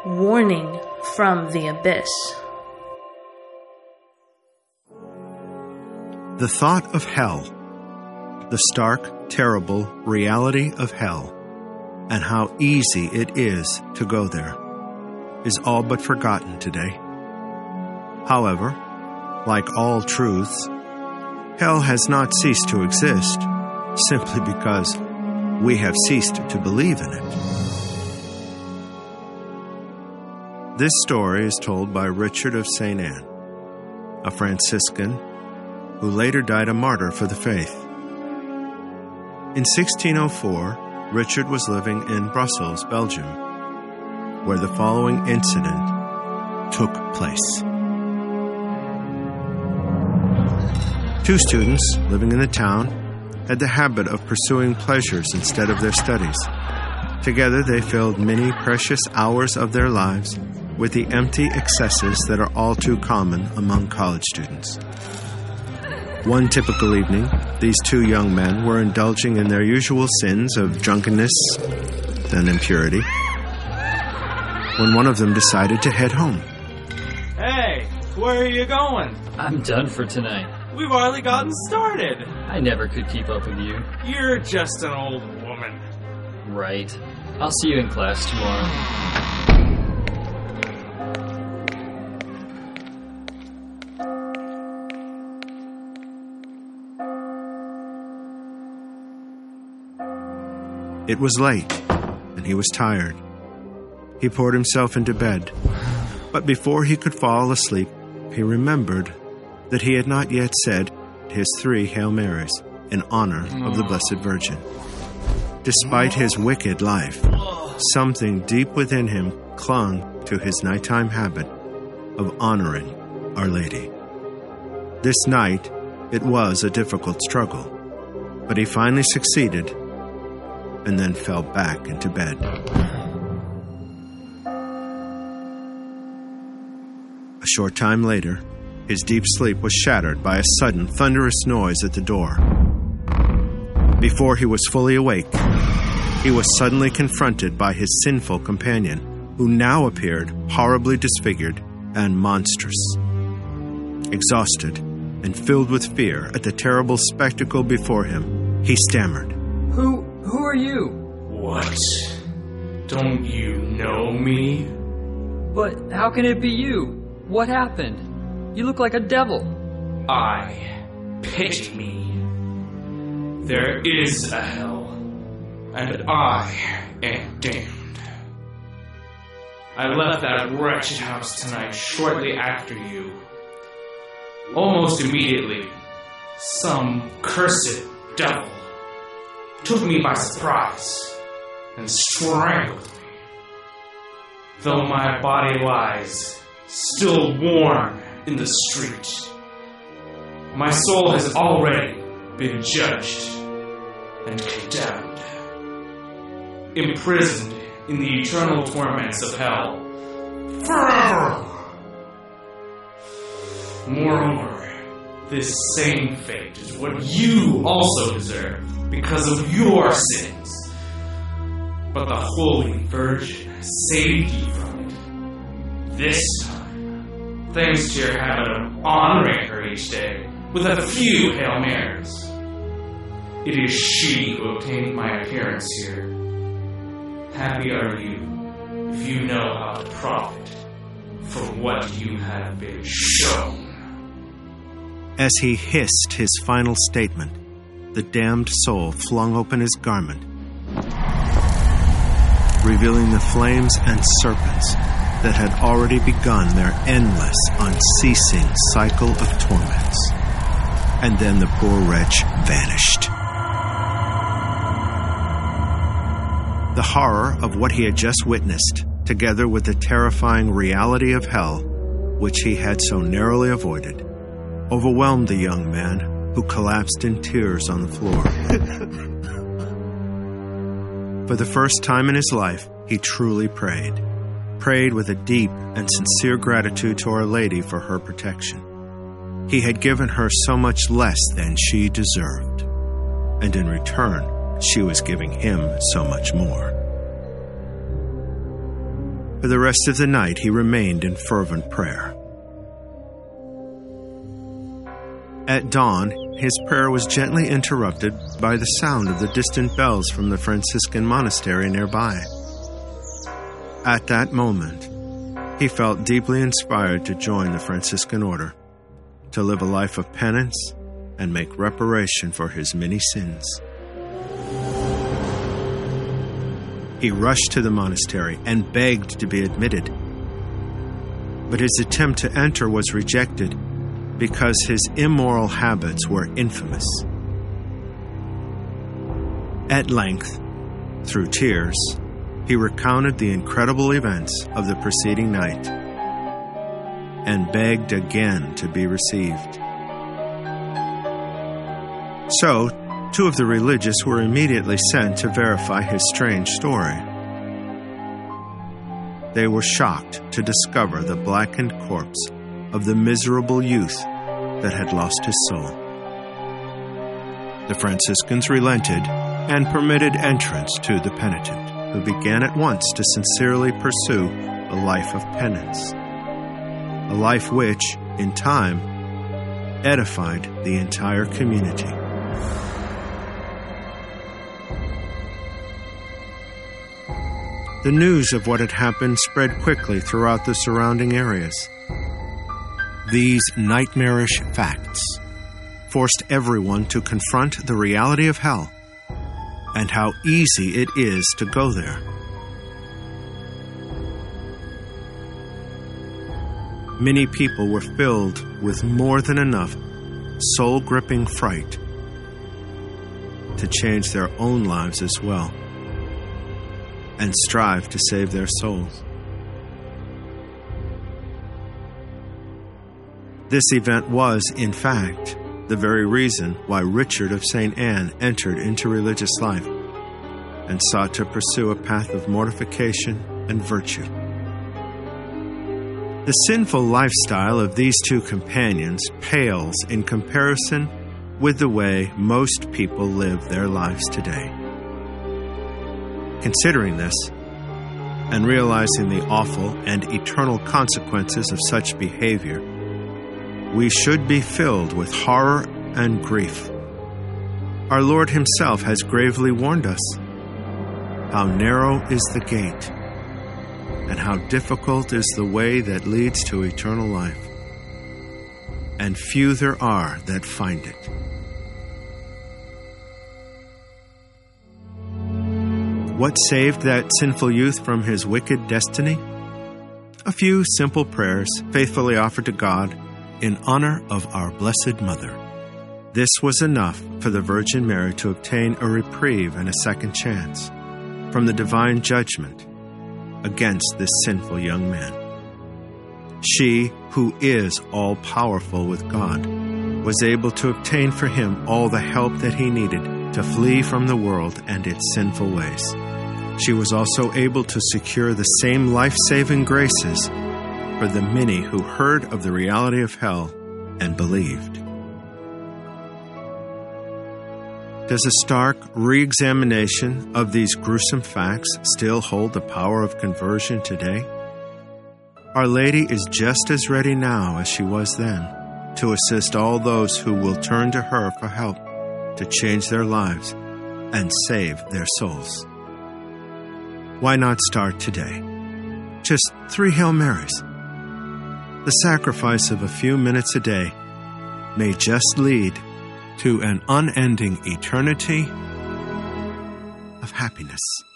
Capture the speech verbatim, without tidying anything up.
Warning from the Abyss. The thought of hell, the stark, terrible reality of hell, and how easy it is to go there, is all but forgotten today. However, like all truths, hell has not ceased to exist simply because we have ceased to believe in it. This story is told by Richard of Saint Anne, a Franciscan who later died a martyr for the faith. In sixteen oh four, Richard was living in Brussels, Belgium, where the following incident took place. Two students living in the town had the habit of pursuing pleasures instead of their studies. Together they filled many precious hours of their lives with the empty excesses that are all too common among college students. One typical evening, these two young men were indulging in their usual sins of drunkenness and impurity when one of them decided to head home. Hey, where are you going? I'm done for tonight. We've hardly gotten started. I never could keep up with you. You're just an old woman. Right. I'll see you in class tomorrow. It was late, and he was tired. He poured himself into bed, but before he could fall asleep, he remembered that he had not yet said his three Hail Marys in honor of the Blessed Virgin. Despite his wicked life, something deep within him clung to his nighttime habit of honoring Our Lady. This night, it was a difficult struggle, but he finally succeeded and then fell back into bed. A short time later, his deep sleep was shattered by a sudden thunderous noise at the door. Before he was fully awake, he was suddenly confronted by his sinful companion, who now appeared horribly disfigured and monstrous. Exhausted and filled with fear at the terrible spectacle before him, he stammered, Who, who are you? What? Don't you know me? But how can it be you? What happened? You look like a devil. I pity me. There is a hell, and I am damned. I left that wretched house tonight shortly after you. Almost immediately, some cursed devil took me by surprise and strangled me. Though my body lies still warm in the street, my soul has already been judged and condemned, imprisoned in the eternal torments of hell forever. Moreover, this same fate is what you also deserve because of your sins. But the Holy Virgin has saved you from it this time, thanks to your habit of honoring her each day with a few Hail Marys. It is she who obtained my appearance here. Happy are you if you know how to profit from what you have been shown. As he hissed his final statement, the damned soul flung open his garment, revealing the flames and serpents that had already begun their endless, unceasing cycle of torments. And then the poor wretch vanished. The horror of what he had just witnessed, together with the terrifying reality of hell, which he had so narrowly avoided, overwhelmed the young man, who collapsed in tears on the floor. For the first time in his life, he truly prayed. Prayed with a deep and sincere gratitude to Our Lady for her protection. He had given her so much less than she deserved, and in return, she was giving him so much more. For the rest of the night he remained in fervent prayer. At dawn, his prayer was gently interrupted by the sound of the distant bells from the Franciscan monastery nearby. At that moment, he felt deeply inspired to join the Franciscan order, to live a life of penance and make reparation for his many sins. He rushed to the monastery and begged to be admitted. But his attempt to enter was rejected because his immoral habits were infamous. At length, through tears, he recounted the incredible events of the preceding night and begged again to be received. So, two of the religious were immediately sent to verify his strange story. They were shocked to discover the blackened corpse of the miserable youth that had lost his soul. The Franciscans relented and permitted entrance to the penitent, who began at once to sincerely pursue a life of penance, a life which, in time, edified the entire community. The news of what had happened spread quickly throughout the surrounding areas. These nightmarish facts forced everyone to confront the reality of hell and how easy it is to go there. Many people were filled with more than enough soul-gripping fright to change their own lives as well and strive to save their souls. This event was, in fact, the very reason why Richard of Saint Anne entered into religious life and sought to pursue a path of mortification and virtue. The sinful lifestyle of these two companions pales in comparison with the way most people live their lives today. Considering this, and realizing the awful and eternal consequences of such behavior, we should be filled with horror and grief. Our Lord Himself has gravely warned us, "How narrow is the gate, and how difficult is the way that leads to eternal life, and few there are that find it." What saved that sinful youth from his wicked destiny? A few simple prayers faithfully offered to God in honor of our Blessed Mother. This was enough for the Virgin Mary to obtain a reprieve and a second chance from the divine judgment against this sinful young man. She, who is all-powerful with God, was able to obtain for him all the help that he needed to flee from the world and its sinful ways. She was also able to secure the same life-saving graces for the many who heard of the reality of hell and believed. Does a stark re-examination of these gruesome facts still hold the power of conversion today? Our Lady is just as ready now as she was then to assist all those who will turn to her for help to change their lives and save their souls. Why not start today? Just three Hail Marys. The sacrifice of a few minutes a day may just lead to an unending eternity of happiness.